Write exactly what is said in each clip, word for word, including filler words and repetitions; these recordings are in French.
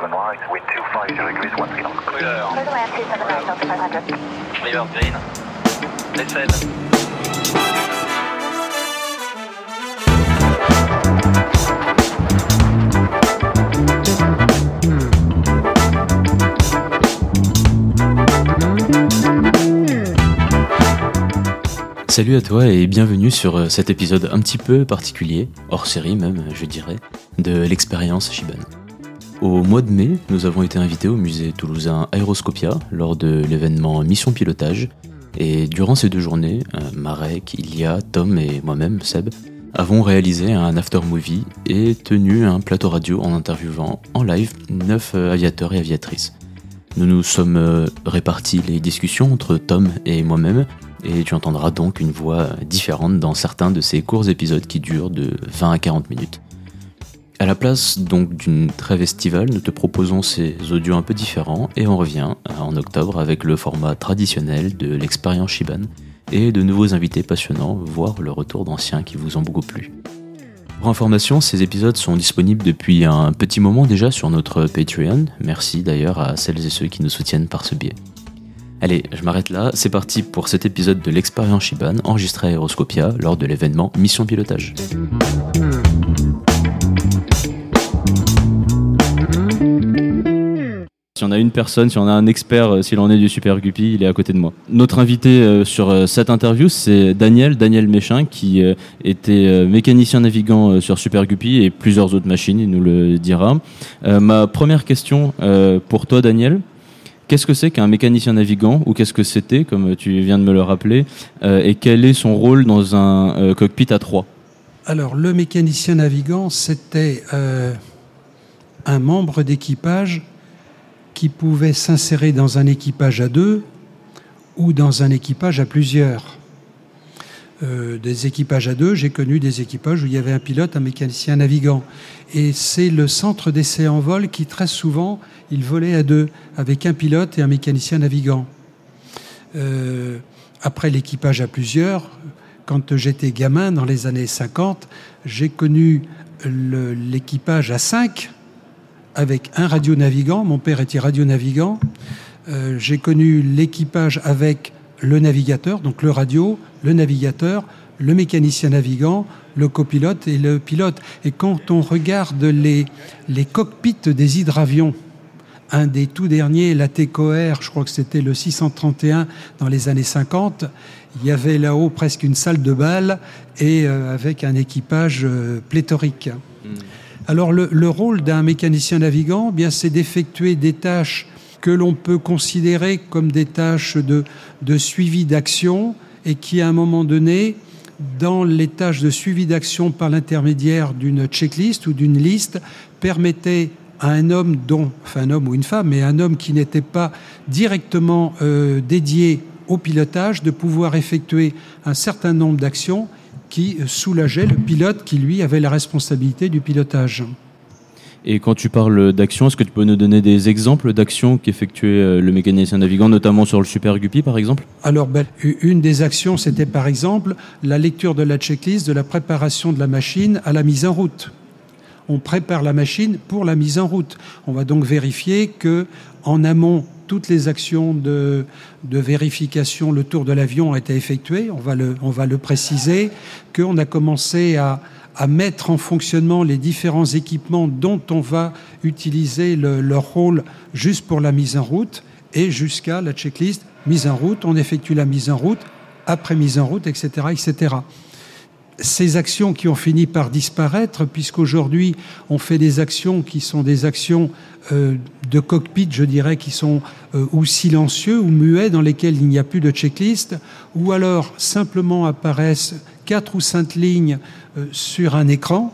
one right, wind two five zero degrees, one three knots. Cruiser. Cruiser land two seven nine, Delta five hundred. River green. Descend. Salut à toi et bienvenue sur cet épisode un petit peu particulier, hors série même je dirais, de l'expérience Shiban. Au mois de mai, nous avons été invités au musée toulousain Aéroscopia lors de l'événement Mission Pilotage et durant ces deux journées, Marek, Ilia, Tom et moi-même, Seb, avons réalisé un after-movie et tenu un plateau radio en interviewant en live neuf aviateurs et aviatrices. Nous nous sommes répartis les discussions entre Tom et moi-même et tu entendras donc une voix différente dans certains de ces courts épisodes qui durent de vingt à quarante minutes. À la place donc d'une trêve estivale, nous te proposons ces audios un peu différents et on revient en octobre avec le format traditionnel de l'expérience Shiban et de nouveaux invités passionnants, voire le retour d'anciens qui vous ont beaucoup plu. Pour information, ces épisodes sont disponibles depuis un petit moment déjà sur notre Patreon. Merci d'ailleurs à celles et ceux qui nous soutiennent par ce biais. Allez, je m'arrête là, c'est parti pour cet épisode de l'expérience Shiban enregistré à Aéroscopia lors de l'événement Mission Pilotage. Si on a une personne, si on a un expert, s'il en est du Super Guppy, il est à côté de moi. Notre invité euh, sur euh, cette interview, c'est Daniel, Daniel Méchin, qui euh, était euh, mécanicien navigant euh, sur Super Guppy et plusieurs autres machines, il nous le dira. Euh, ma première question euh, pour toi, Daniel, qu'est-ce que c'est qu'un mécanicien navigant, ou qu'est-ce que c'était, comme tu viens de me le rappeler, euh, et quel est son rôle dans un euh, cockpit à trois ? Alors, le mécanicien navigant, c'était euh, un membre d'équipage qui pouvait s'insérer dans un équipage à deux ou dans un équipage à plusieurs. Euh, des équipages à deux, j'ai connu des équipages où il y avait un pilote, un mécanicien navigant. Et c'est le centre d'essai en vol qui, très souvent, il volait à deux, avec un pilote et un mécanicien navigant. Euh, après l'équipage à plusieurs, quand j'étais gamin, dans les années cinquante, j'ai connu le, l'équipage à cinq, avec un radionavigant. Mon père était radionavigant. Euh, j'ai connu l'équipage avec le navigateur, donc le radio, le navigateur, le mécanicien navigant, le copilote et le pilote. Et quand on regarde les, les cockpits des hydravions, un des tout derniers, la T C O R, je crois que c'était le six cent trente et un dans les années cinquante, il y avait là-haut presque une salle de bal et euh, avec un équipage euh, pléthorique. Mmh. Alors le, le rôle d'un mécanicien navigant, eh bien, c'est d'effectuer des tâches que l'on peut considérer comme des tâches de, de suivi d'action et qui, à un moment donné, dans les tâches de suivi d'action par l'intermédiaire d'une checklist ou d'une liste, permettaient à un homme dont, enfin un homme ou une femme, mais un homme qui n'était pas directement euh, dédié au pilotage, de pouvoir effectuer un certain nombre d'actions qui soulageaient le pilote qui, lui, avait la responsabilité du pilotage. Et quand tu parles d'actions, est-ce que tu peux nous donner des exemples d'actions qu'effectuait le mécanicien navigant, notamment sur le Super Guppy, par exemple ? Alors, ben, une des actions, c'était par exemple la lecture de la checklist de la préparation de la machine à la mise en route. On prépare la machine pour la mise en route. On va donc vérifier que, en amont, toutes les actions de, de vérification, le tour de l'avion a été effectué. On va le, on va le préciser, qu'on a commencé à, à mettre en fonctionnement les différents équipements dont on va utiliser le, leur rôle juste pour la mise en route et jusqu'à la checklist mise en route. On effectue la mise en route, après mise en route, et cetera, et cetera. Ces actions qui ont fini par disparaître, puisqu'aujourd'hui on fait des actions qui sont des actions euh, de cockpit, je dirais, qui sont euh, ou silencieux ou muets, dans lesquels il n'y a plus de checklist, ou alors simplement apparaissent quatre ou cinq lignes euh, sur un écran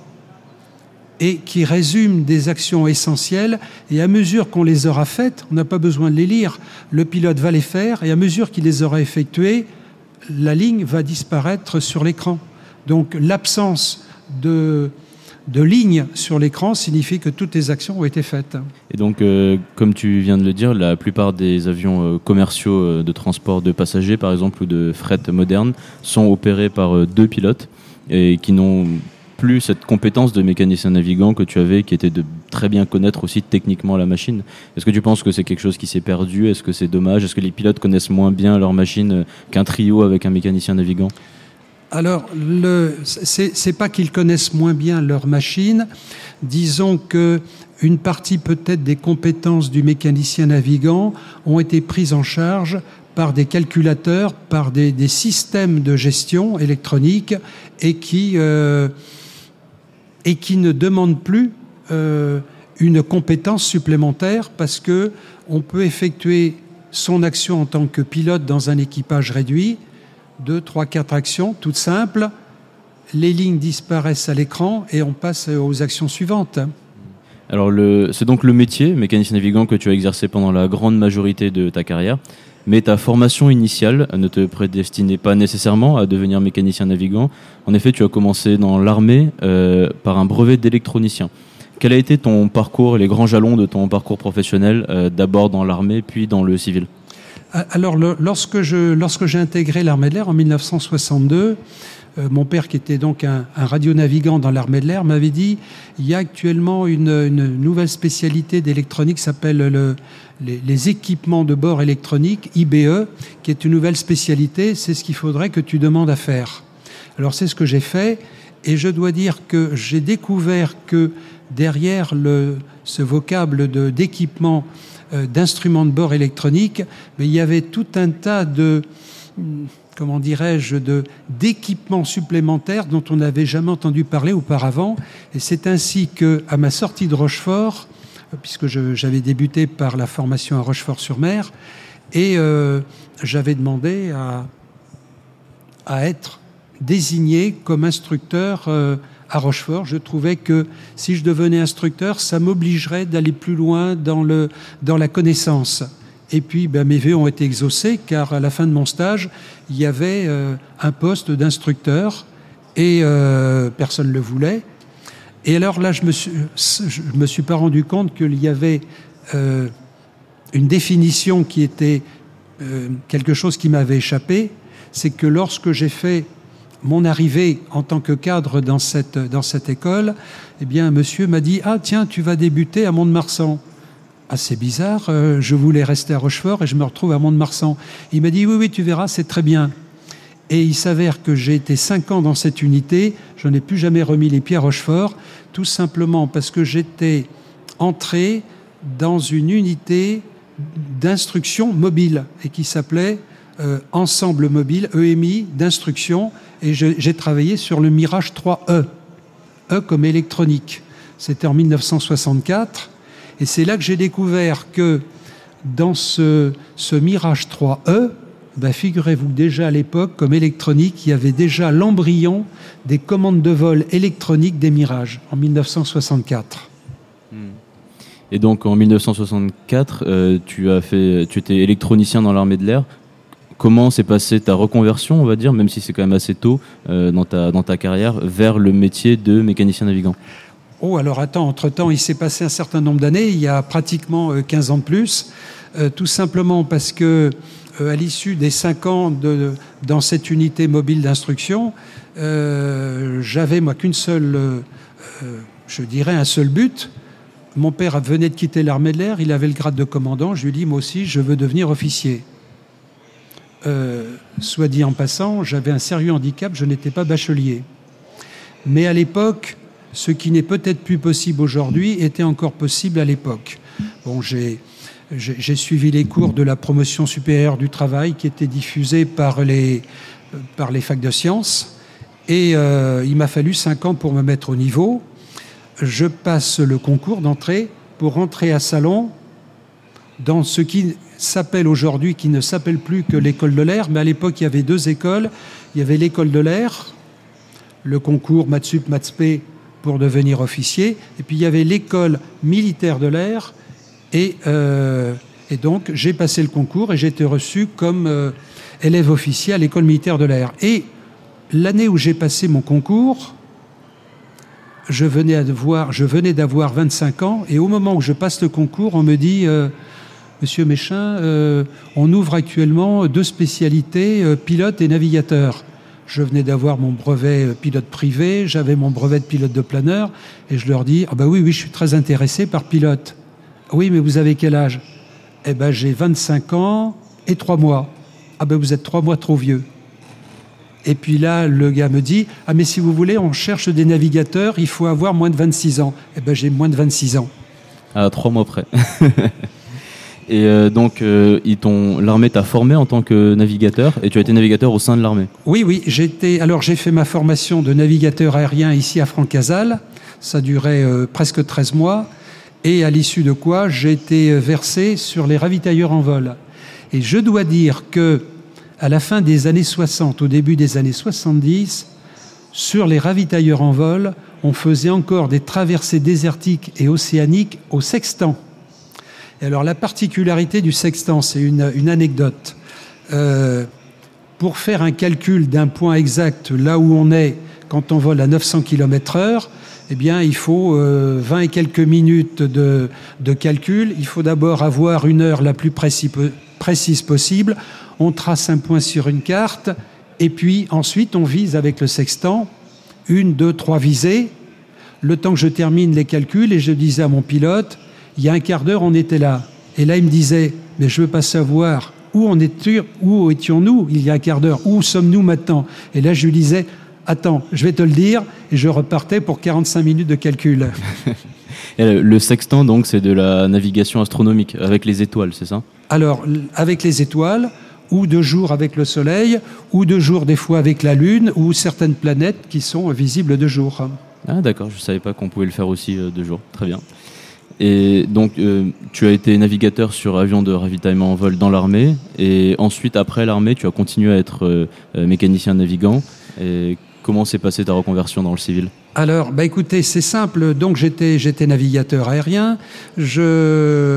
et qui résument des actions essentielles, et à mesure qu'on les aura faites, on n'a pas besoin de les lire, le pilote va les faire, et à mesure qu'il les aura effectuées, la ligne va disparaître sur l'écran. Donc l'absence de, de ligne sur l'écran signifie que toutes les actions ont été faites. Et donc, euh, comme tu viens de le dire, la plupart des avions euh, commerciaux euh, de transport de passagers, par exemple, ou de fret moderne, sont opérés par euh, deux pilotes et qui n'ont plus cette compétence de mécanicien navigant que tu avais, qui était de très bien connaître aussi techniquement la machine. Est-ce que tu penses que c'est quelque chose qui s'est perdu? Est-ce que c'est dommage? Est-ce que les pilotes connaissent moins bien leur machine qu'un trio avec un mécanicien navigant? Alors, le, c'est, c'est pas qu'ils connaissent moins bien leur machine. Disons que une partie peut-être des compétences du mécanicien navigant ont été prises en charge par des calculateurs, par des, des systèmes de gestion électronique et qui, euh, et qui ne demandent plus euh, une compétence supplémentaire parce que on peut effectuer son action en tant que pilote dans un équipage réduit, deux, trois, quatre actions, toutes simples. Les lignes disparaissent à l'écran et on passe aux actions suivantes. Alors, le, c'est donc le métier, mécanicien navigant, que tu as exercé pendant la grande majorité de ta carrière. Mais ta formation initiale ne te prédestinait pas nécessairement à devenir mécanicien navigant. En effet, tu as commencé dans l'armée euh, par un brevet d'électronicien. Quel a été ton parcours, les grands jalons de ton parcours professionnel, euh, d'abord dans l'armée, puis dans le civil? Alors, le, lorsque, je, lorsque j'ai intégré l'armée de l'air en dix-neuf cent soixante-deux, euh, mon père, qui était donc un, un radionavigant dans l'armée de l'air, m'avait dit il y a actuellement une, une nouvelle spécialité d'électronique qui s'appelle le, les, les équipements de bord électroniques, I B E, qui est une nouvelle spécialité. C'est ce qu'il faudrait que tu demandes à faire. Alors, c'est ce que j'ai fait. Et je dois dire que j'ai découvert que derrière le, ce vocable de, d'équipement d'instruments de bord électroniques, mais il y avait tout un tas de, comment dirais-je, de, d'équipements supplémentaires dont on n'avait jamais entendu parler auparavant. Et c'est ainsi qu'à ma sortie de Rochefort, puisque je, j'avais débuté par la formation à Rochefort-sur-Mer, et euh, j'avais demandé à, à être désigné comme instructeur euh, à Rochefort. Je trouvais que si je devenais instructeur, ça m'obligerait d'aller plus loin dans, le, dans la connaissance. Et puis, ben, mes vœux ont été exaucés, car à la fin de mon stage, il y avait euh, un poste d'instructeur et euh, personne ne le voulait. Et alors là, je me suis, je me suis pas rendu compte qu'il y avait euh, une définition qui était euh, quelque chose qui m'avait échappé. C'est que lorsque j'ai fait mon arrivée en tant que cadre dans cette, dans cette école, eh bien, un monsieur m'a dit « Ah, tiens, tu vas débuter à Mont-de-Marsan. » Ah, c'est bizarre, euh, je voulais rester à Rochefort et je me retrouve à Mont-de-Marsan. Il m'a dit « Oui, oui, tu verras, c'est très bien. » Et il s'avère que j'ai été cinq ans dans cette unité, je n'ai plus jamais remis les pieds à Rochefort, tout simplement parce que j'étais entré dans une unité d'instruction mobile et qui s'appelait euh, Ensemble Mobile, E M I, d'instruction. Et je, j'ai travaillé sur le Mirage trois E, E comme électronique. C'était en dix-neuf cent soixante-quatre. Et c'est là que j'ai découvert que dans ce, ce Mirage trois E, ben figurez-vous déjà à l'époque, comme électronique, il y avait déjà l'embryon des commandes de vol électroniques des Mirages, en dix-neuf cent soixante-quatre. Et donc en dix-neuf cent soixante-quatre, euh, tu as fait, tu étais électronicien dans l'armée de l'air. Comment s'est passée ta reconversion, on va dire, même si c'est quand même assez tôt euh, dans ta, dans ta carrière, vers le métier de mécanicien navigant? Oh, alors attends, entre-temps, il s'est passé un certain nombre d'années, il y a pratiquement euh, quinze ans de plus, euh, tout simplement parce que, euh, à l'issue des cinq ans de, dans cette unité mobile d'instruction, euh, j'avais, moi, qu'une seule, euh, euh, je dirais, un seul but. Mon père venait de quitter l'armée de l'air, il avait le grade de commandant, je lui ai dit, moi aussi, je veux devenir officier. Euh, soit dit en passant, j'avais un sérieux handicap, je n'étais pas bachelier. Mais à l'époque, ce qui n'est peut-être plus possible aujourd'hui était encore possible à l'époque. Bon, j'ai, j'ai, j'ai suivi les cours de la promotion supérieure du travail qui étaient diffusés par les, par les facs de sciences et euh, il m'a fallu cinq ans pour me mettre au niveau. Je passe le concours d'entrée pour rentrer à Salon dans ce qui s'appelle aujourd'hui, qui ne s'appelle plus que l'école de l'air, mais à l'époque, il y avait deux écoles. Il y avait l'école de l'air, le concours Maths Sup, Maths P pour devenir officier, et puis il y avait l'école militaire de l'air, et, euh, et donc j'ai passé le concours et j'ai été reçu comme euh, élève officier à l'école militaire de l'air. Et l'année où j'ai passé mon concours, je venais d'avoir, je venais d'avoir vingt-cinq ans, et au moment où je passe le concours, on me dit... Euh, Monsieur Méchin, euh, on ouvre actuellement deux spécialités, euh, pilote et navigateur. Je venais d'avoir mon brevet euh, pilote privé, j'avais mon brevet de pilote de planeur, et je leur dis « Ah ben oui, oui, je suis très intéressé par pilote. »« Oui, mais vous avez quel âge ?»« Eh ben j'ai vingt-cinq ans et trois mois. »« Ah ben vous êtes trois mois trop vieux. » Et puis là, le gars me dit « Ah mais si vous voulez, on cherche des navigateurs, il faut avoir moins de vingt-six ans. » Eh ben j'ai moins de vingt-six ans. À trois mois près. Et euh, donc, euh, ils t'ont, l'armée t'a formé en tant que navigateur, et tu as été navigateur au sein de l'armée. Oui, oui. J'étais, alors j'ai fait ma formation de navigateur aérien ici à Francazal. Ça durait euh, presque treize mois. Et à l'issue de quoi, j'ai été versé sur les ravitailleurs en vol. Et je dois dire que à la fin des années soixante, au début des années soixante-dix, sur les ravitailleurs en vol, on faisait encore des traversées désertiques et océaniques au sextant. Et alors la particularité du sextant, c'est une, une anecdote. Euh, pour faire un calcul d'un point exact là où on est quand on vole à neuf cents kilomètres heure, eh bien il faut euh, vingt et quelques minutes de, de calcul. Il faut d'abord avoir une heure la plus précise, précise possible. On trace un point sur une carte et puis ensuite on vise avec le sextant une, deux, trois visées. Le temps que je termine les calculs, et je disais à mon pilote, il y a un quart d'heure, on était là. Et là, il me disait, mais je veux pas savoir où on était, où étions-nous il y a un quart d'heure, où sommes-nous maintenant? Et là, je lui disais, attends, je vais te le dire, et je repartais pour quarante-cinq minutes de calcul. Et le sextant, donc, c'est de la navigation astronomique, avec les étoiles, c'est ça? Alors, avec les étoiles, ou de jour avec le Soleil, ou de jour des fois avec la Lune, ou certaines planètes qui sont visibles de jour. Ah d'accord, je ne savais pas qu'on pouvait le faire aussi euh, de jour. Très bien. Et donc, euh, tu as été navigateur sur avion de ravitaillement en vol dans l'armée, et ensuite, après l'armée, tu as continué à être euh, mécanicien navigant. Et comment s'est passée ta reconversion dans le civil? Alors, bah écoutez, c'est simple. Donc, j'étais, j'étais navigateur aérien. Je,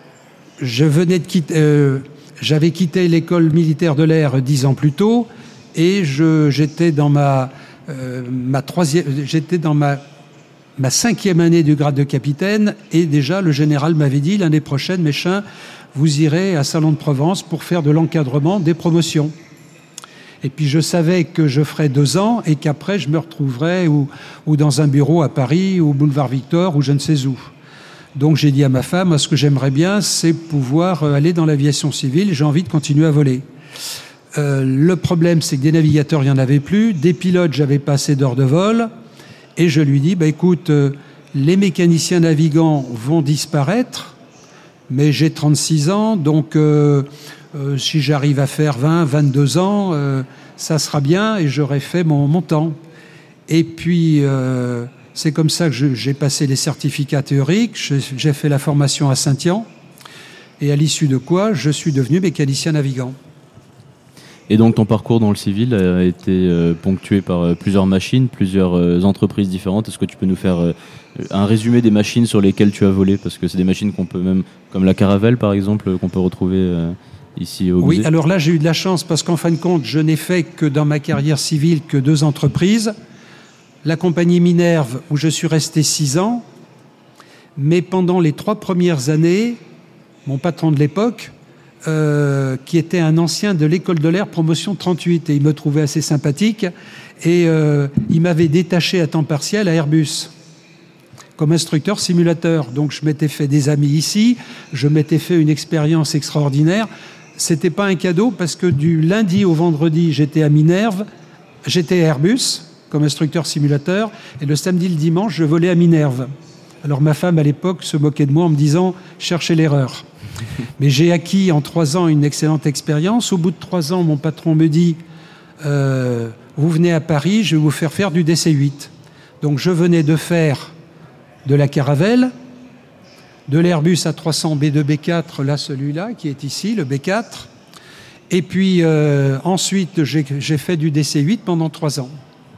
je venais de quitter... Euh, J'avais quitté l'école militaire de l'air dix ans plus tôt, et je, j'étais dans ma, euh, ma troisième, j'étais dans ma, ma cinquième année du grade de capitaine, et déjà le général m'avait dit l'année prochaine, Méchain, vous irez à Salon de Provence pour faire de l'encadrement des promotions. Et puis je savais que je ferais deux ans et qu'après je me retrouverais ou, ou dans un bureau à Paris, ou au boulevard Victor, ou je ne sais où. Donc j'ai dit à ma femme, ce que j'aimerais bien, c'est pouvoir aller dans l'aviation civile, j'ai envie de continuer à voler. Euh, le problème, c'est que des navigateurs, il n'y en avait plus, des pilotes, j'avais pas assez d'heures de vol, et je lui dis, bah, écoute, euh, les mécaniciens navigants vont disparaître, mais j'ai trente-six ans, donc euh, euh, si j'arrive à faire vingt, vingt-deux ans, euh, ça sera bien, et j'aurai fait mon, mon temps. Et puis... Euh, C'est comme ça que je, j'ai passé les certificats théoriques, je, j'ai fait la formation à Saint-Yan, et à l'issue de quoi, je suis devenu mécanicien navigant. Et donc ton parcours dans le civil a été euh, ponctué par euh, plusieurs machines, plusieurs euh, entreprises différentes. Est-ce que tu peux nous faire euh, un résumé des machines sur lesquelles tu as volé? Parce que c'est des machines qu'on peut même, comme la Caravelle par exemple, qu'on peut retrouver euh, ici au musée. Oui, alors là j'ai eu de la chance parce qu'en fin de compte, je n'ai fait que dans ma carrière civile que deux entreprises. La compagnie Minerve, où je suis resté six ans, mais pendant les trois premières années, mon patron de l'époque, euh, qui était un ancien de l'école de l'air promotion trente-huit, et il me trouvait assez sympathique, et euh, il m'avait détaché à temps partiel à Airbus, comme instructeur simulateur. Donc je m'étais fait des amis ici, je m'étais fait une expérience extraordinaire. C'était pas un cadeau, parce que du lundi au vendredi, j'étais à Minerve, j'étais à Airbus, comme instructeur simulateur, et le samedi, le dimanche, je volais à Minerve. Alors ma femme, à l'époque, se moquait de moi en me disant « cherchez l'erreur ». Mais j'ai acquis en trois ans une excellente expérience. Au bout de trois ans, mon patron me dit euh, « vous venez à Paris, je vais vous faire faire du D C huit ». Donc je venais de faire de la Caravelle, de l'Airbus A trois cents B deux B quatre, là celui-là, qui est ici, le B quatre. Et puis euh, ensuite, j'ai, j'ai fait du D C huit pendant trois ans.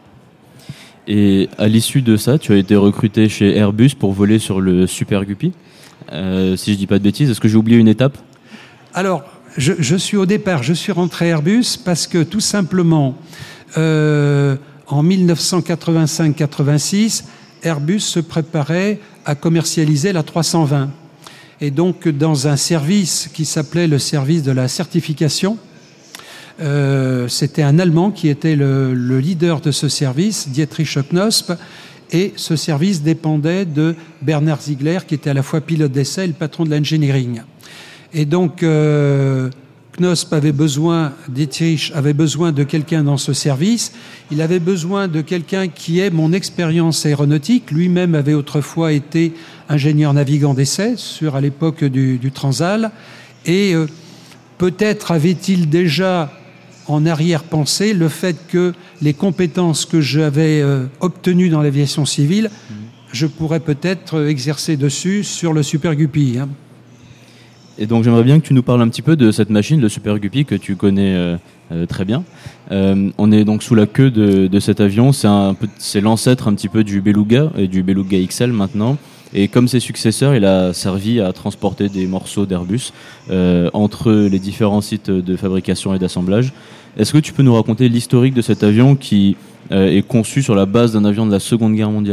Et à l'issue de ça, tu as été recruté chez Airbus pour voler sur le Super Guppy. Euh, si je dis pas de bêtises, est-ce que j'ai oublié une étape? Alors, je, je suis au départ, je suis rentré à Airbus parce que tout simplement, euh, en dix-neuf cent quatre-vingt-cinq quatre-vingt-six, Airbus se préparait à commercialiser la trois cent vingt. Et donc, dans un service qui s'appelait le service de la certification, Euh, c'était un Allemand qui était le, le leader de ce service, Dietrich Knosp, et ce service dépendait de Bernard Ziegler, qui était à la fois pilote d'essai et le patron de l'engineering. Et donc, euh, Knosp avait besoin, Dietrich avait besoin de quelqu'un dans ce service. Il avait besoin de quelqu'un qui ait mon expérience aéronautique. Lui-même avait autrefois été ingénieur navigant d'essai sur à l'époque du, du Transal. Et euh, peut-être avait-il déjà en arrière-pensée le fait que les compétences que j'avais euh, obtenues dans l'aviation civile, mmh. je pourrais peut-être exercer dessus sur le Super Guppy. Hein. Et donc j'aimerais bien que tu nous parles un petit peu de cette machine, le Super Guppy, que tu connais euh, euh, très bien. Euh, on est donc sous la queue de, de cet avion. C'est, un peu, c'est l'ancêtre un petit peu du Beluga et du Beluga X L maintenant. Et comme ses successeurs, il a servi à transporter des morceaux d'Airbus euh, entre les différents sites de fabrication et d'assemblage. Est-ce que tu peux nous raconter l'historique de cet avion qui euh, est conçu sur la base d'un avion de la Seconde Guerre mondiale ?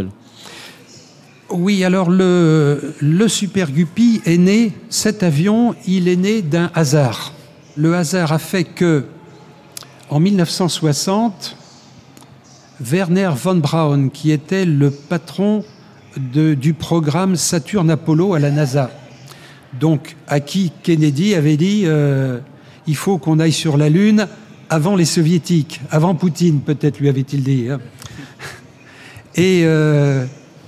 Oui, alors le, le Super Guppy est né, cet avion, il est né d'un hasard. Le hasard a fait que, en dix-neuf cent soixante, Werner von Braun, qui était le patron de, du programme Saturn Apollo à la NASA, donc à qui Kennedy avait dit euh, il faut qu'on aille sur la Lune avant les Soviétiques, avant Poutine, peut-être lui avait-il dit. Hein. Et, euh,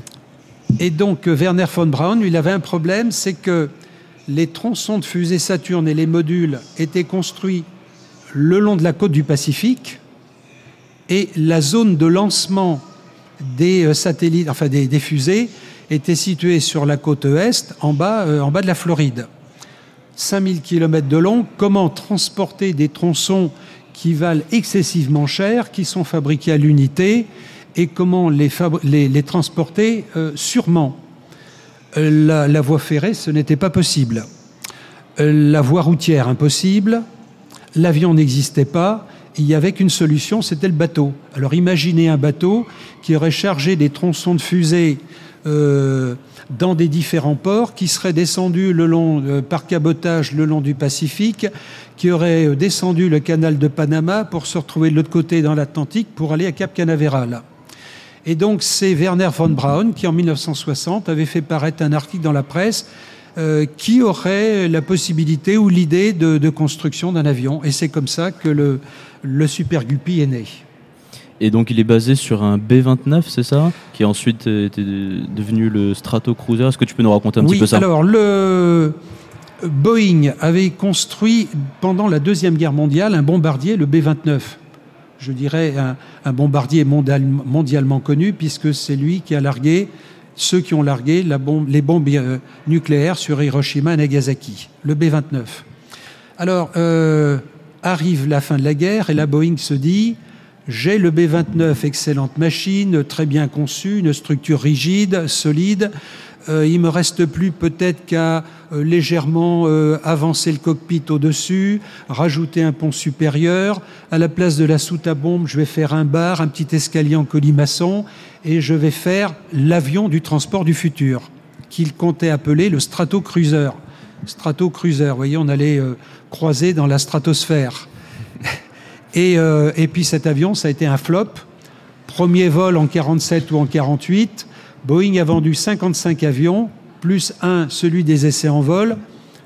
et donc Werner von Braun, il avait un problème, c'est que les tronçons de fusée Saturne et les modules étaient construits le long de la côte du Pacifique et la zone de lancement des satellites, enfin des, des fusées, était située sur la côte est, en bas, euh, en bas de la Floride. cinq mille kilomètres de long, comment transporter des tronçons qui valent excessivement cher, qui sont fabriqués à l'unité, et comment les, fabri- les, les transporter euh, sûrement. Euh, la, la voie ferrée, ce n'était pas possible. Euh, la voie routière, impossible. L'avion n'existait pas. Il n'y avait qu'une solution, c'était le bateau. Alors imaginez un bateau qui aurait chargé des tronçons de fusée euh, dans des différents ports, qui serait descendu le long, euh, par cabotage le long du Pacifique, qui aurait descendu le canal de Panama pour se retrouver de l'autre côté dans l'Atlantique pour aller à Cap Canaveral. Et donc c'est Werner von Braun qui en dix-neuf cent soixante avait fait paraître un article dans la presse Euh, qui aurait la possibilité ou l'idée de, de construction d'un avion. Et c'est comme ça que le, le Super Guppy est né. Et donc il est basé sur un B vingt-neuf, c'est ça ? Qui a ensuite été devenu le Stratocruiser. Est-ce que tu peux nous raconter un oui, petit peu ça ? Oui, alors le Boeing avait construit pendant la Deuxième Guerre mondiale un bombardier, le B vingt-neuf. Je dirais un, un bombardier mondial, mondialement connu puisque c'est lui qui a largué ceux qui ont largué la bombe, les bombes euh, nucléaires sur Hiroshima et Nagasaki, le B vingt-neuf. Alors, euh, arrive la fin de la guerre et la Boeing se dit « J'ai le B vingt-neuf, excellente machine, très bien conçue, une structure rigide, solide. Euh, il me reste plus peut-être qu'à euh, légèrement euh, avancer le cockpit au-dessus, rajouter un pont supérieur. À la place de la soute à bombe, je vais faire un bar, un petit escalier en colimaçon et je vais faire l'avion du transport du futur, qu'il comptait appeler le Stratocruiser. Stratocruiser, vous voyez, on allait euh, croiser dans la stratosphère. et, euh, et puis cet avion, ça a été un flop. Premier vol en quarante-sept ou en quarante-huit. Boeing a vendu cinquante-cinq avions, plus un, celui des essais en vol.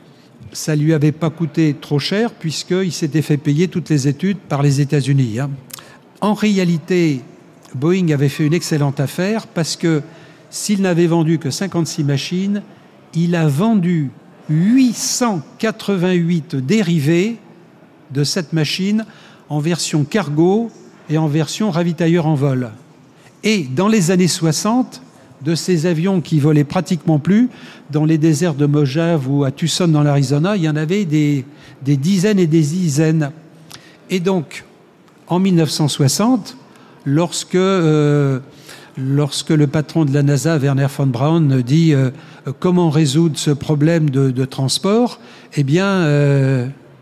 Ça ne lui avait pas coûté trop cher, puisqu'il s'était fait payer toutes les études par les États-Unis. Hein. En réalité, Boeing avait fait une excellente affaire, parce que s'il n'avait vendu que cinquante-six machines, il a vendu huit cent quatre-vingt-huit dérivés de cette machine en version cargo et en version ravitailleur en vol. Et dans les années soixante, de ces avions qui volaient pratiquement plus, dans les déserts de Mojave ou à Tucson dans l'Arizona, il y en avait des, des dizaines et des dizaines. Et donc, en dix-neuf cent soixante, lorsque, euh, lorsque le patron de la NASA, Werner von Braun, dit euh, comment résoudre ce problème de, de transport, eh bien, euh,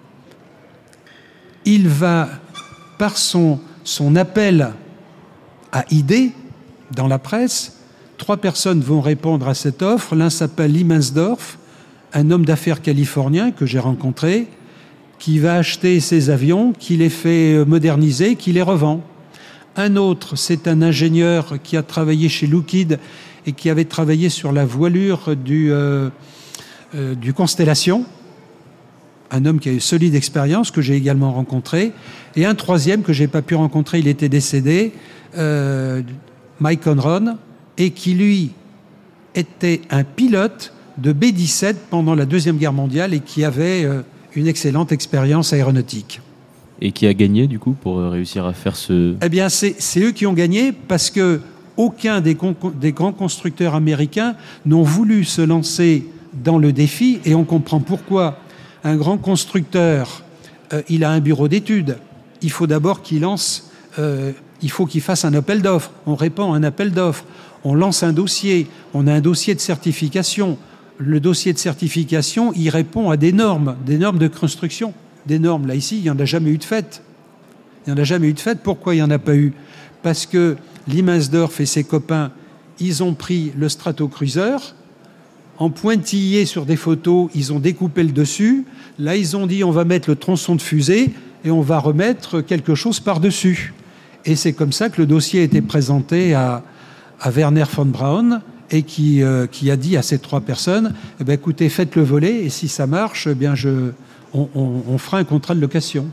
il va, par son, son appel à idées dans la presse, trois personnes vont répondre à cette offre. L'un s'appelle Lee Mansdorf, un homme d'affaires californien que j'ai rencontré. qui va acheter ces avions, qui les fait moderniser, qui les revend. Un autre, c'est un ingénieur qui a travaillé chez Lockheed et qui avait travaillé sur la voilure du, euh, euh, du Constellation. Un homme qui a eu solide expérience, que j'ai également rencontré. Et un troisième que je n'ai pas pu rencontrer, il était décédé, euh, Mike Conron, et qui, lui, était un pilote de B dix-sept pendant la Deuxième Guerre mondiale et qui avait euh, une excellente expérience aéronautique. Et qui a gagné, du coup, pour réussir à faire ce... Eh bien, c'est, c'est eux qui ont gagné parce que aucun des, con- des grands constructeurs américains n'ont voulu se lancer dans le défi, et on comprend pourquoi. Un grand constructeur, euh, il a un bureau d'études. Il faut d'abord qu'il lance, euh, il faut qu'il fasse un appel d'offres. On répond à un appel d'offres. On lance un dossier. On a un dossier de certification. Le dossier de certification, il répond à des normes, des normes de construction. Des normes, là, ici, il n'y en a jamais eu de fait. Il n'y en a jamais eu de fait. Pourquoi il n'y en a pas eu ? Parce que Liemensdorf et ses copains, ils ont pris le Stratocruiser, en pointillé sur des photos, ils ont découpé le dessus. Là, ils ont dit, on va mettre le tronçon de fusée et on va remettre quelque chose par-dessus. Et c'est comme ça que le dossier a été présenté à, à Werner von Braun, et qui, euh, qui a dit à ces trois personnes, eh bien, écoutez, faites le volet, et si ça marche, eh bien, je, on, on, on fera un contrat de location.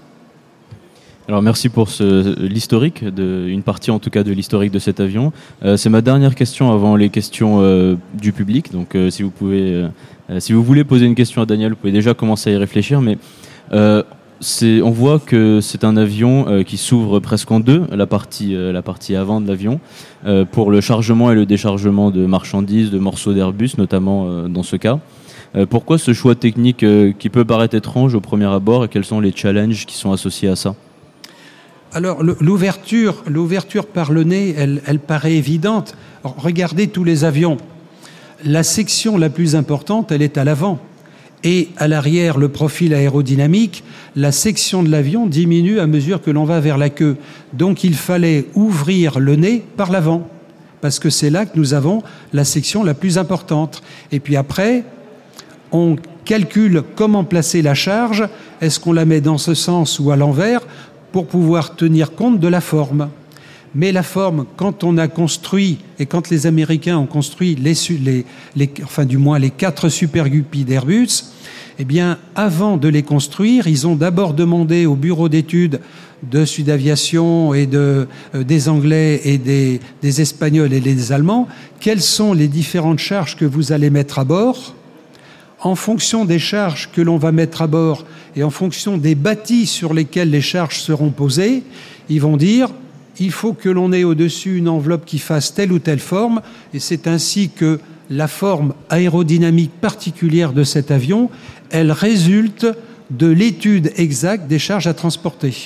Alors merci pour ce, l'historique, de, une partie en tout cas de l'historique de cet avion. Euh, c'est ma dernière question avant les questions euh, du public, donc euh, si vous pouvez, euh, si vous voulez poser une question à Daniel, vous pouvez déjà commencer à y réfléchir, mais euh, c'est, on voit que c'est un avion euh, qui s'ouvre presque en deux, la partie, euh, la partie avant de l'avion, euh, pour le chargement et le déchargement de marchandises, de morceaux d'Airbus, notamment euh, dans ce cas. Euh, pourquoi ce choix technique euh, qui peut paraître étrange au premier abord, et quels sont les challenges qui sont associés à ça ? Alors, l'ouverture, l'ouverture par le nez, elle, elle paraît évidente. Alors, regardez tous les avions. La section la plus importante, elle est à l'avant. Et à l'arrière, le profil aérodynamique, la section de l'avion diminue à mesure que l'on va vers la queue. Donc, il fallait ouvrir le nez par l'avant, parce que c'est là que nous avons la section la plus importante. Et puis après, on calcule comment placer la charge. Est-ce qu'on la met dans ce sens ou à l'envers ? Pour pouvoir tenir compte de la forme. Mais la forme, quand on a construit, et quand les Américains ont construit, les, les, les, enfin du moins les quatre Super Guppy d'Airbus, eh bien, avant de les construire, ils ont d'abord demandé au bureau d'études de Sudaviation et de, euh, des Anglais et des, des Espagnols et des Allemands, quelles sont les différentes charges que vous allez mettre à bord. En fonction des charges que l'on va mettre à bord et en fonction des bâtis sur lesquels les charges seront posées, ils vont dire il faut que l'on ait au-dessus une enveloppe qui fasse telle ou telle forme, et c'est ainsi que la forme aérodynamique particulière de cet avion, elle résulte de l'étude exacte des charges à transporter.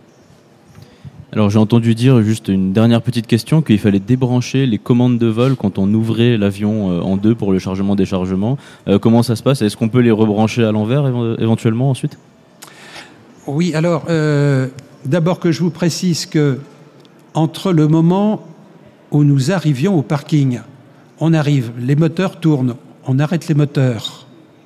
Alors j'ai entendu dire, juste une dernière petite question, qu'il fallait débrancher les commandes de vol quand on ouvrait l'avion en deux pour le chargement-déchargement. Euh, comment ça se passe ? Est-ce qu'on peut les rebrancher à l'envers éventuellement ensuite ? Oui, alors euh, d'abord que je vous précise que entre le moment où nous arrivions au parking, on arrive, les moteurs tournent, on arrête les moteurs,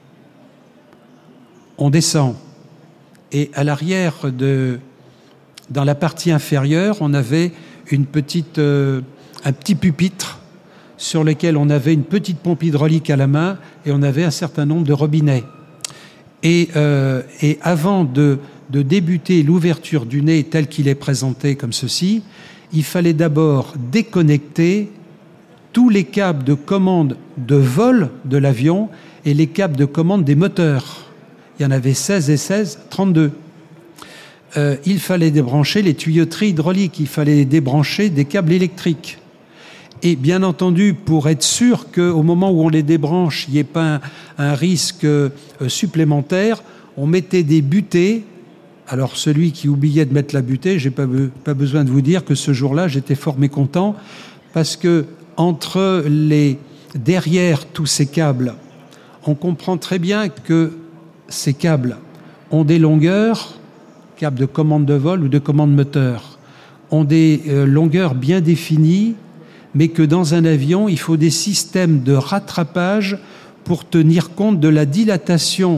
on descend, et à l'arrière de... Dans la partie inférieure, on avait une petite, euh, un petit pupitre sur lequel on avait une petite pompe hydraulique à la main et on avait un certain nombre de robinets. Et, euh, et avant de, de débuter l'ouverture du nez tel qu'il est présenté comme ceci, il fallait d'abord déconnecter tous les câbles de commande de vol de l'avion et les câbles de commande des moteurs. Il y en avait seize et seize, trente-deux. Euh, il fallait débrancher les tuyauteries hydrauliques, il fallait débrancher des câbles électriques. Et bien entendu, pour être sûr qu'au moment où on les débranche, il n'y ait pas un, un risque euh, supplémentaire, on mettait des butées. Alors celui qui oubliait de mettre la butée, je n'ai pas, be- pas besoin de vous dire que ce jour-là, j'étais fort mécontent, parce que entre les, derrière tous ces câbles, on comprend très bien que ces câbles ont des longueurs, câbles de commande de vol ou de commande moteur, ont des euh, longueurs bien définies, mais que dans un avion, il faut des systèmes de rattrapage pour tenir compte de la dilatation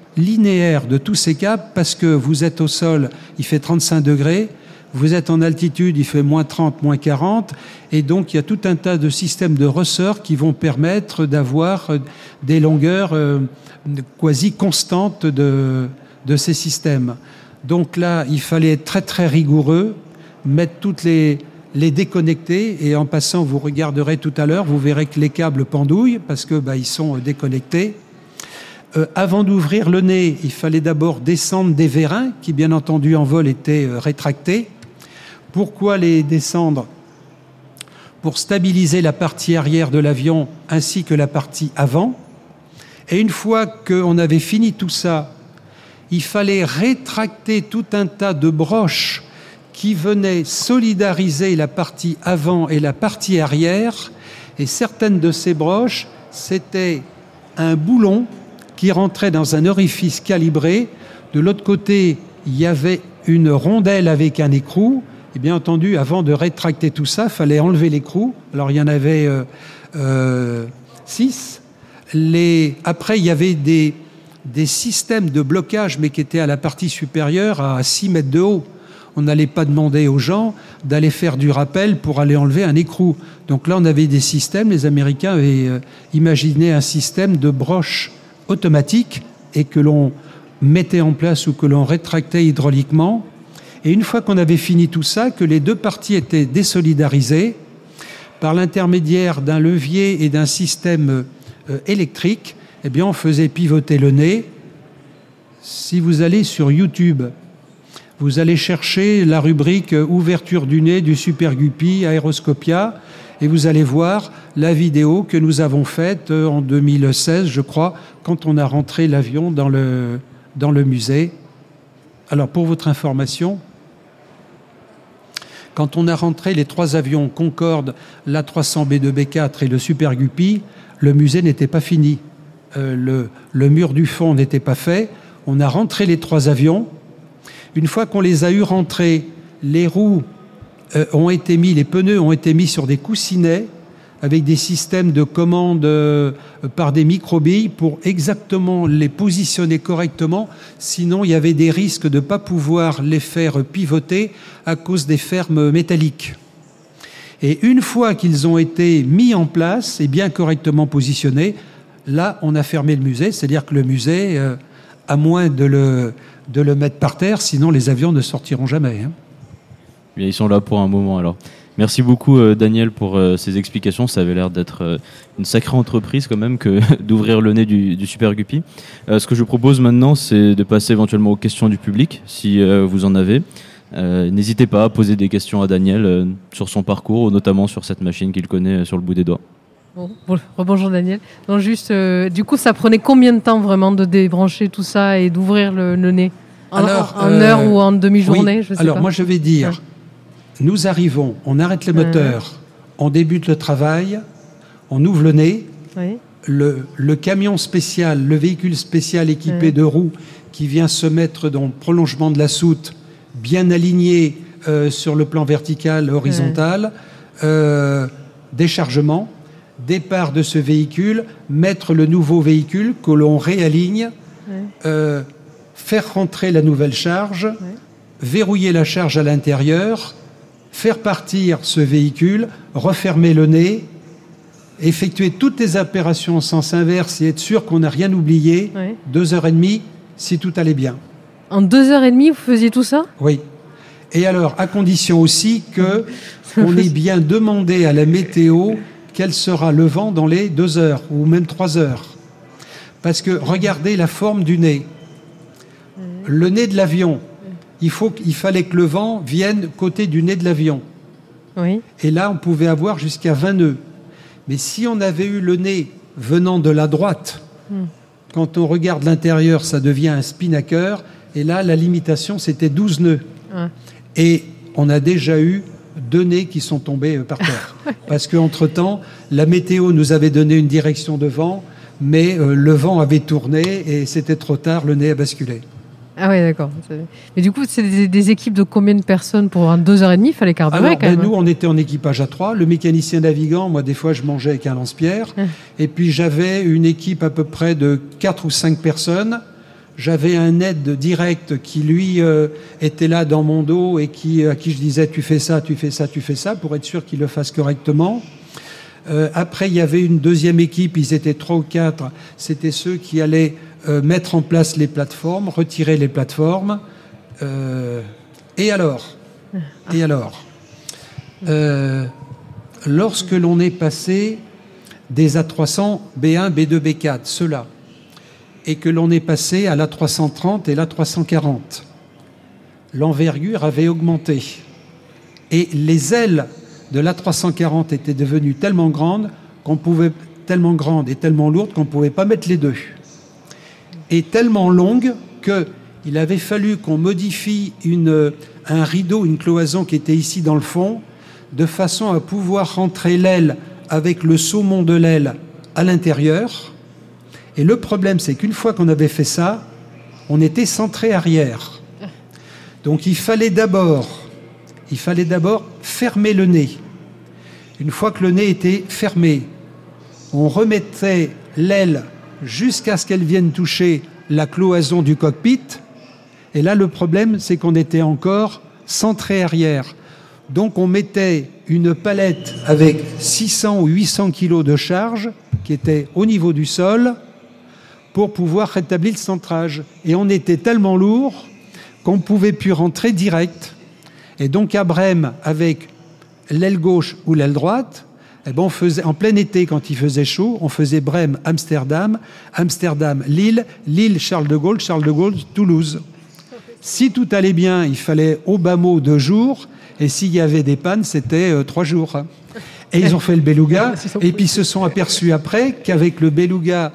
linéaire de tous ces câbles parce que vous êtes au sol, il fait trente-cinq degrés, vous êtes en altitude, il fait moins trente, moins quarante, et donc il y a tout un tas de systèmes de ressorts qui vont permettre d'avoir des longueurs euh, quasi constantes de, de ces systèmes. Donc là, il fallait être très très rigoureux, mettre toutes les, les déconnecter, et en passant, vous regarderez tout à l'heure, vous verrez que les câbles pendouillent parce que bah, ils sont déconnectés. Euh, avant d'ouvrir le nez, il fallait d'abord descendre des vérins qui, bien entendu, en vol étaient euh, rétractés. Pourquoi les descendre ? Pour stabiliser la partie arrière de l'avion ainsi que la partie avant. Et une fois qu'on avait fini tout ça, il fallait rétracter tout un tas de broches qui venaient solidariser la partie avant et la partie arrière. Et certaines de ces broches, c'était un boulon qui rentrait dans un orifice calibré. De l'autre côté, il y avait une rondelle avec un écrou. Et bien entendu, avant de rétracter tout ça, il fallait enlever l'écrou. Alors, il y en avait euh, euh, six. Les... Après, il y avait des, des systèmes de blocage, mais qui étaient à la partie supérieure, à six mètres de haut. On n'allait pas demander aux gens d'aller faire du rappel pour aller enlever un écrou. Donc là, on avait des systèmes. Les Américains avaient euh, imaginé un système de broche automatique et que l'on mettait en place ou que l'on rétractait hydrauliquement. Et une fois qu'on avait fini tout ça, que les deux parties étaient désolidarisées par l'intermédiaire d'un levier et d'un système euh, électrique, eh bien, on faisait pivoter le nez. Si vous allez sur YouTube, vous allez chercher la rubrique « Ouverture du nez du Super Guppy Aeroscopia » et vous allez voir la vidéo que nous avons faite en deux mille seize, je crois, quand on a rentré l'avion dans le, dans le musée. Alors, pour votre information, quand on a rentré les trois avions Concorde, l'A trois cents B deux B quatre et le Super Guppy, le musée n'était pas fini. Euh, le, le mur du fond n'était pas fait. On a rentré les trois avions. Une fois qu'on les a eu rentrés, les roues euh, ont été mis, les pneus ont été mis sur des coussinets avec des systèmes de commande euh, par des microbilles pour exactement les positionner correctement. Sinon, il y avait des risques de ne pas pouvoir les faire pivoter à cause des fermes métalliques. Et une fois qu'ils ont été mis en place et bien correctement positionnés, là, on a fermé le musée. C'est-à-dire que le musée, euh, à moins de le, de le mettre par terre, sinon les avions ne sortiront jamais. Hein. Bien, ils sont là pour un moment alors. Merci beaucoup euh, Daniel pour euh, ces explications. Ça avait l'air d'être euh, une sacrée entreprise quand même que d'ouvrir le nez du, du Super Guppy. Euh, ce que je propose maintenant, c'est de passer éventuellement aux questions du public, si euh, vous en avez. Euh, n'hésitez pas à poser des questions à Daniel euh, sur son parcours, notamment sur cette machine qu'il connaît euh, sur le bout des doigts. Bon, bonjour Daniel. Non, juste, euh, du coup, ça prenait combien de temps vraiment de débrancher tout ça et d'ouvrir le, le nez en, Alors, en, en euh, heure ou en demi-journée oui. je sais Alors pas. moi je vais dire... Ouais. Nous arrivons, on arrête les moteurs, on débute le travail, on ouvre le nez, oui. le, le camion spécial, le véhicule spécial équipé oui. de roues qui vient se mettre dans le prolongement de la soute, bien aligné euh, sur le plan vertical, horizontal, oui. euh, déchargement, départ de ce véhicule, mettre le nouveau véhicule que l'on réaligne, oui. euh, faire rentrer la nouvelle charge, oui. verrouiller la charge à l'intérieur, faire partir ce véhicule, refermer le nez, effectuer toutes les opérations en sens inverse et être sûr qu'on n'a rien oublié, oui. deux heures et demie, si tout allait bien. En deux heures et demie, vous faisiez tout ça ? Oui. Et alors, à condition aussi qu'on ait bien demandé à la météo quel sera le vent dans les deux heures, ou même trois heures. Parce que, regardez la forme du nez. Oui. Le nez de l'avion, Il, faut, il fallait que le vent vienne côté du nez de l'avion. Oui. Et là, on pouvait avoir jusqu'à vingt nœuds. Mais si on avait eu le nez venant de la droite, mm. quand on regarde l'intérieur, ça devient un spinnaker. Et là, la limitation, c'était douze nœuds. Ouais. Et on a déjà eu deux nez qui sont tombés par terre. Parce qu'entre-temps, la météo nous avait donné une direction de vent, mais euh, le vent avait tourné et c'était trop tard, le nez a basculé. Ah oui, d'accord. Mais du coup, c'est des, des équipes de combien de personnes pour un deux heures et demie? Il fallait carburer Alors, quand ben, même. Nous, on était en équipage à trois. Le mécanicien navigant, moi, des fois, je mangeais avec un lance-pierre. Hum. Et puis, j'avais une équipe à peu près de quatre ou cinq personnes. J'avais un aide direct qui, lui, euh, était là dans mon dos et qui, à qui je disais « tu fais ça, tu fais ça, tu fais ça » pour être sûr qu'il le fasse correctement. Euh, après, il y avait une deuxième équipe, ils étaient trois ou quatre. C'était ceux qui allaient euh, mettre en place les plateformes, retirer les plateformes. Euh, et alors Et alors euh, Lorsque l'on est passé des A trois cents B un, B deux, B quatre, ceux-là, et que l'on est passé à l'A trois cent trente et l'A trois cent quarante. L'envergure avait augmenté. Et les ailes de l'A trois cent quarante étaient devenues tellement grandes, qu'on pouvait, tellement grandes et tellement lourdes qu'on ne pouvait pas mettre les deux. Et tellement longues qu'il avait fallu qu'on modifie une, un rideau, une cloison qui était ici dans le fond, de façon à pouvoir rentrer l'aile avec le saumon de l'aile à l'intérieur. Et le problème, c'est qu'une fois qu'on avait fait ça, on était centré arrière. Donc il fallait d'abord, il fallait d'abord fermer le nez. Une fois que le nez était fermé, on remettait l'aile jusqu'à ce qu'elle vienne toucher la cloison du cockpit. Et là, le problème, c'est qu'on était encore centré arrière. Donc on mettait une palette avec six cents ou huit cents kilos de charge qui était au niveau du sol, pour pouvoir rétablir le centrage. Et on était tellement lourd qu'on ne pouvait plus rentrer direct. Et donc à Brême, avec l'aile gauche ou l'aile droite, eh ben on faisait, en plein été, quand il faisait chaud, on faisait Brême-Amsterdam, Amsterdam-Lille, Lille-Charles de Gaulle, Charles de Gaulle-Toulouse. Si tout allait bien, il fallait au bas mot deux jours, et s'il y avait des pannes, c'était euh, trois jours. Et ils ont fait le Beluga, et puis ils se sont aperçus après qu'avec le Beluga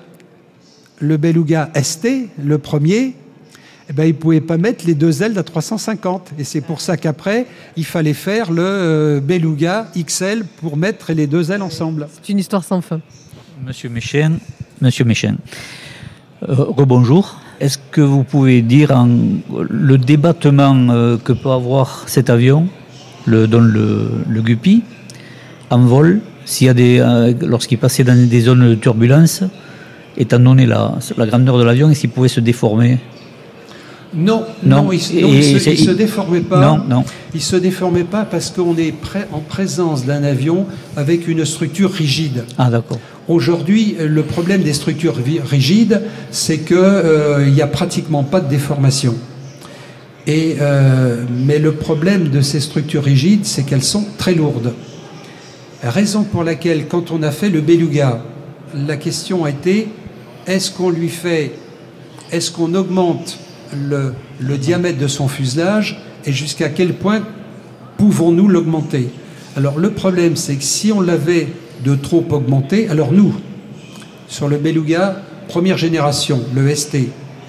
le Beluga S T, le premier, eh ben, ils ne pouvaient pas mettre les deux ailes d'A trois cent cinquante. Et c'est pour ça qu'après, il fallait faire le euh, Beluga X L pour mettre les deux ailes ensemble. C'est une histoire sans fin. Monsieur Méchain, Monsieur Méchain, euh, rebonjour. Est-ce que vous pouvez dire en, le débattement euh, que peut avoir cet avion, le, dont le, le Guppy, en vol, s'il y a des, euh, lorsqu'il passait dans des zones de turbulence, étant donné la, la grandeur de l'avion, est-ce qu'il pouvait se déformer ? Non, non, non, il ne se, se, se déformait pas. Non, non. Il ne se déformait pas parce qu'on est prêt, en présence d'un avion avec une structure rigide. Ah, d'accord. Aujourd'hui, le problème des structures rigides, c'est qu'il euh, n'y a pratiquement pas de déformation. Et, euh, mais le problème de ces structures rigides, c'est qu'elles sont très lourdes. Raison pour laquelle, quand on a fait le Beluga, la question a été, est-ce qu'on lui fait, est-ce qu'on augmente le, le diamètre de son fuselage et jusqu'à quel point pouvons-nous l'augmenter ? Alors le problème, c'est que si on l'avait de trop augmenté, alors nous, sur le Beluga, première génération, le S T,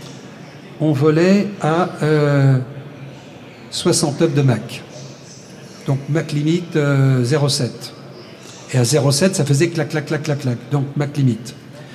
on volait à euh, soixante-neuf de Mach. Donc Mach limite euh, zéro virgule sept. Et à zéro virgule sept, ça faisait clac, clac, clac, clac, clac. Donc Mach limite.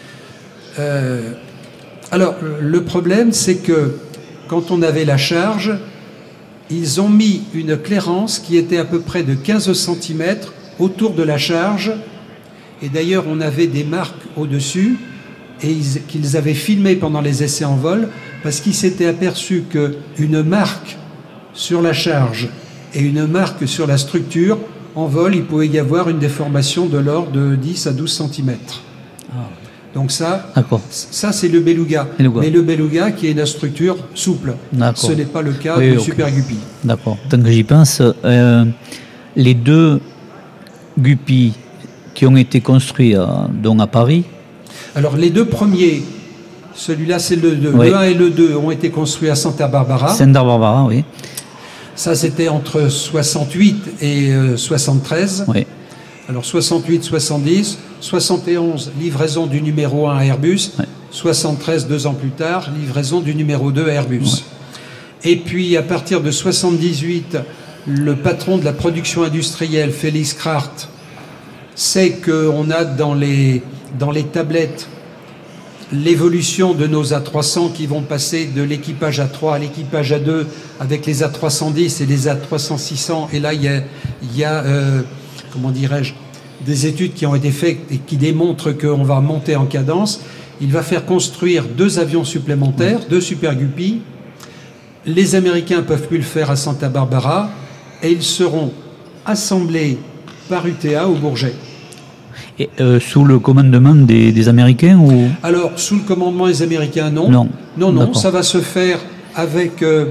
Euh, alors, le problème, c'est que quand on avait la charge, ils ont mis une clairance qui était à peu près de quinze centimètres autour de la charge. Et d'ailleurs, on avait des marques au-dessus et ils, qu'ils avaient filmé pendant les essais en vol parce qu'ils s'étaient aperçus qu'une marque sur la charge et une marque sur la structure, en vol, il pouvait y avoir une déformation de l'ordre de dix à douze centimètres. Ah. Donc ça, ça c'est le Beluga. Beluga. Mais le Beluga qui est une structure souple. D'accord. Ce n'est pas le cas oui, du okay. Super Guppy. D'accord. Tant que j'y pense, euh, les deux Guppy qui ont été construits à, dont à Paris. Alors les deux premiers, celui-là c'est le deux, oui. Le un et le deux ont été construits à Santa Barbara. Santa Barbara, oui. Ça c'était entre soixante-huit et euh, soixante-treize. Oui. Alors soixante-huit, soixante-dix, soixante et onze, livraison du numéro un à Airbus, ouais. soixante-treize, deux ans plus tard, livraison du numéro deux à Airbus. Ouais. Et puis à partir de soixante-dix-huit, le patron de la production industrielle, Félix Krart, sait qu'on a dans les, dans les tablettes l'évolution de nos A trois cents qui vont passer de l'équipage A trois à l'équipage A deux avec les A trois cent dix et les A trois cents six cents. Et là, il y a... Il y a euh, comment dirais-je, des études qui ont été faites et qui démontrent qu'on va monter en cadence. Il va faire construire deux avions supplémentaires, deux Super Guppy. Les Américains ne peuvent plus le faire à Santa Barbara et ils seront assemblés par U T A au Bourget. Et, euh, sous le commandement des, des Américains ou... Alors, sous le commandement des Américains, non. Non, non, non D'accord. ça va se faire avec, euh,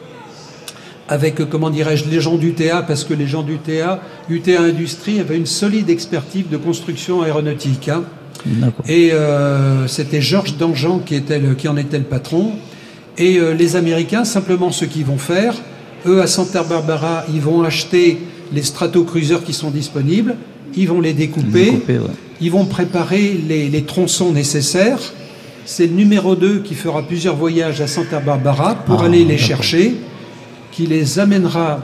avec comment dirais-je, les gens d'U T A, parce que les gens d'U T A, U T A Industrie avait une solide expertise de construction aéronautique. Hein. Et euh, c'était Georges Dangean qui, était le, qui en était le patron. Et euh, les Américains, simplement ce qu'ils vont faire, eux à Santa Barbara, ils vont acheter les Stratocruisers qui sont disponibles, ils vont les découper, découper ouais. Ils vont préparer les, les tronçons nécessaires. C'est le numéro deux qui fera plusieurs voyages à Santa Barbara pour ah, aller les d'accord. chercher, qui les amènera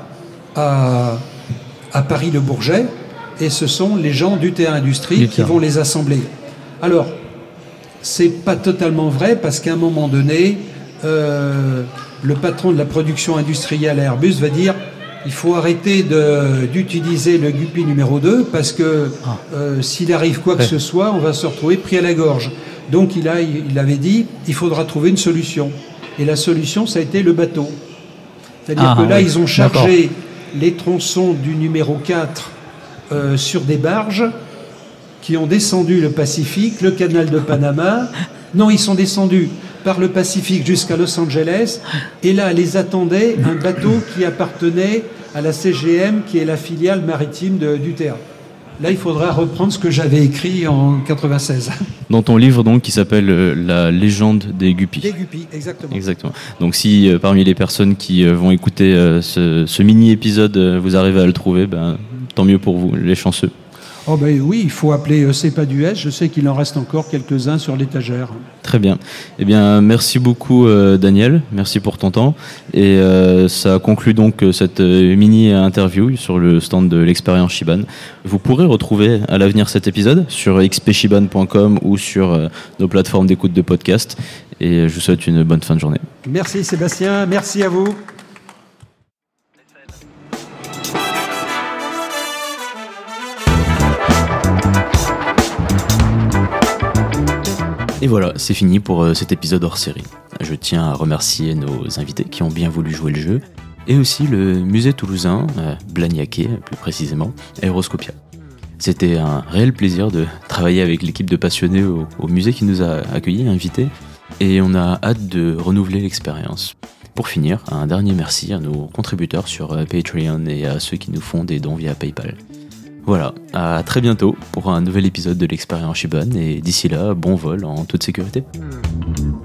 à, à Paris-le-Bourget, et ce sont les gens d'U T A Industrie qui vont les assembler. Alors, c'est pas totalement vrai, parce qu'à un moment donné, euh, le patron de la production industrielle à Airbus va dire il faut arrêter de, d'utiliser le Guppy numéro deux, parce que ah. euh, s'il arrive quoi que ouais. ce soit, on va se retrouver pris à la gorge. Donc il, a, il avait dit il faudra trouver une solution. Et la solution, ça a été le bateau. C'est-à-dire ah, que là, oui. ils ont chargé D'accord. les tronçons du numéro quatre euh, sur des barges qui ont descendu le Pacifique, le canal de Panama. Non, ils sont descendus par le Pacifique jusqu'à Los Angeles. Et là, les attendait un bateau qui appartenait à la C G M, qui est la filiale maritime de, d'U T A. Là, il faudra reprendre ce que j'avais écrit en quatre-vingt-seize. Dans ton livre, donc, qui s'appelle euh, La légende des Guppy. Des Guppy, exactement. Exactement. Donc, si euh, parmi les personnes qui euh, vont écouter euh, ce, ce mini-épisode, euh, vous arrivez à le trouver, ben, tant mieux pour vous, les chanceux. Oh ben oui, il faut appeler euh, C'est pas du S. Je sais qu'il en reste encore quelques-uns sur l'étagère. Très bien. Eh bien, merci beaucoup, euh, Daniel. Merci pour ton temps. Et euh, ça conclut donc cette euh, mini-interview sur le stand de l'expérience Shiban. Vous pourrez retrouver à l'avenir cet épisode sur x p shiban point com ou sur euh, nos plateformes d'écoute de podcast. Et je vous souhaite une bonne fin de journée. Merci Sébastien, merci à vous. Et voilà, c'est fini pour euh, cet épisode hors série. Je tiens à remercier nos invités qui ont bien voulu jouer le jeu, et aussi le musée toulousain, euh, Blagnaquet plus précisément, Aéroscopia. C'était un réel plaisir de travailler avec l'équipe de passionnés au, au musée qui nous a accueillis, invités, et on a hâte de renouveler l'expérience. Pour finir, un dernier merci à nos contributeurs sur euh, Patreon et à ceux qui nous font des dons via PayPal. Voilà, à très bientôt pour un nouvel épisode de l'expérience Shiban, et d'ici là, bon vol en toute sécurité.